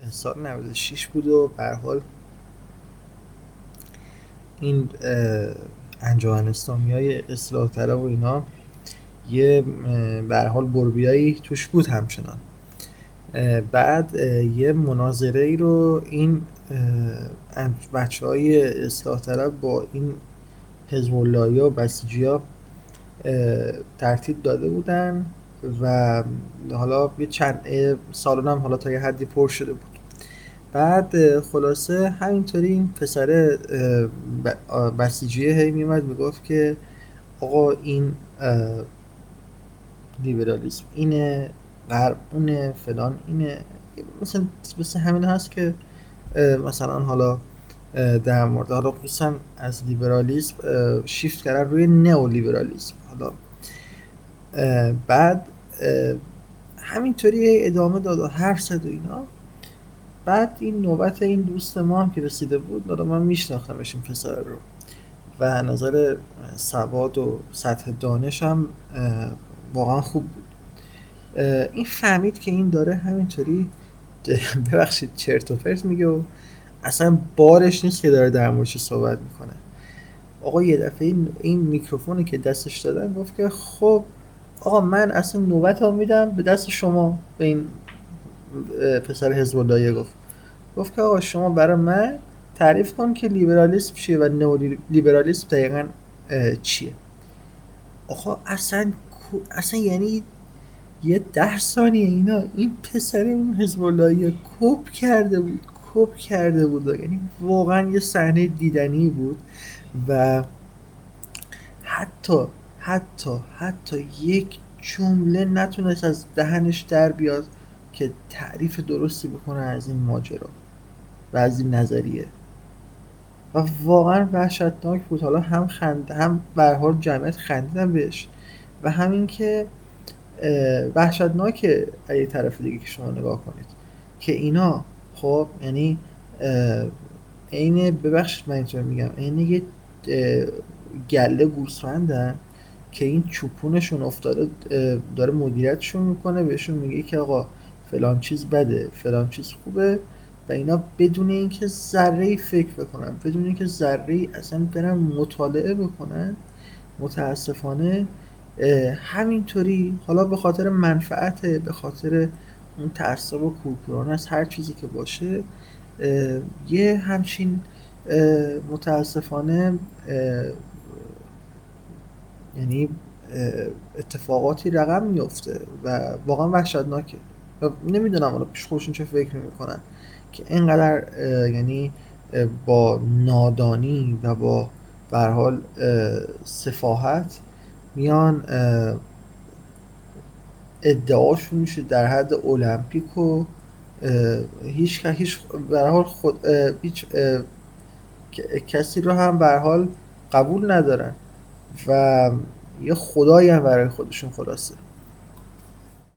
سال 96 بود و به هر حال این انجمن اسلامی های اصلاح طلب و اینا یه به هر حال بربیایی توش بود همچنان. بعد یه مناظره ای رو این بچه های اصلاح طلب با این حزب اللهی و بسیجی ها ترتیب داده بودن و حالا یه چند سالن هم حالا تا یه حدی پر شده بود. بعد خلاصه همینطوری این پسر بسیجیه هی میومد میگفت که آقا این لیبرالیسم اینه، غرب اونه، فلان اینه. مثل همین هست که مثلا حالا در مورد حالا خصوصا از لیبرالیسم شیفت کردن روی نئو لیبرالیسم. حالا بعد همینطوری ادامه داد و حرف زد و اینا. بعد این نوبت این دوست ما هم که رسیده بود، حالا من میشناختمش این پسر رو و نظر سواد و سطح دانش هم واقعا خوب بود. این فهمید که این داره همینطوری ببخشید چرت و پرت میگه و اصلا بارش نیست که داره در موردش صحبت میکنه. آقا یه دفعه این میکروفونی که دستش دادن گفت که خب آقا من اصلا نوبت هم میدم به دست شما. به این پسر حزب اللهی گفت که آقا شما برای من تعریف کن که لیبرالیسم چیه و نئو لیبرالیسم دقیقا چیه. آقا اصلا یعنی یه 10 ثانیه اینا این پسر اون حزب اللهی کپ کرده بود. یعنی واقعا یه صحنه دیدنی بود و حتی حتی یک جمله نتونست از دهنش در بیاد که تعریف درستی بکنه از این ماجرا و از این نظریه و واقعا وحشتناک بود. حالا هم خنده هم به هر حال جمعیت خندیدن بهش و همین که وحشتناکه یه طرف دیگه که شما نگاه کنید که اینا خب یعنی عین ببخشید من اینطور میگم عین یه گله گوسفندن که این چوپونشون افتاده داره مدیریتشون میکنه، بهشون میگه که آقا فلان چیز بده فلان چیز خوبه و اینا بدون اینکه ذره‌ای فکر بکنن، بدون اینکه ذره‌ای اصلا برن مطالعه بکنن، متاسفانه همینطوری حالا به خاطر منفعت، به خاطر اون تعصب و کورکورانه از هر چیزی که باشه یه همچین متاسفانه یعنی اتفاقاتی رقم میفته و واقعا وحشتناکه. و نمیدونم حالا پیش خودشون چه فکر میکنن که اینقدر یعنی با نادانی و با به هر حال سفاهت میان ادعاشون میشه در حد المپیک و هیچ به هر حال هیچ کسی رو هم به هر حال قبول ندارن و یه خدایی هم برای خودشون خلاصه.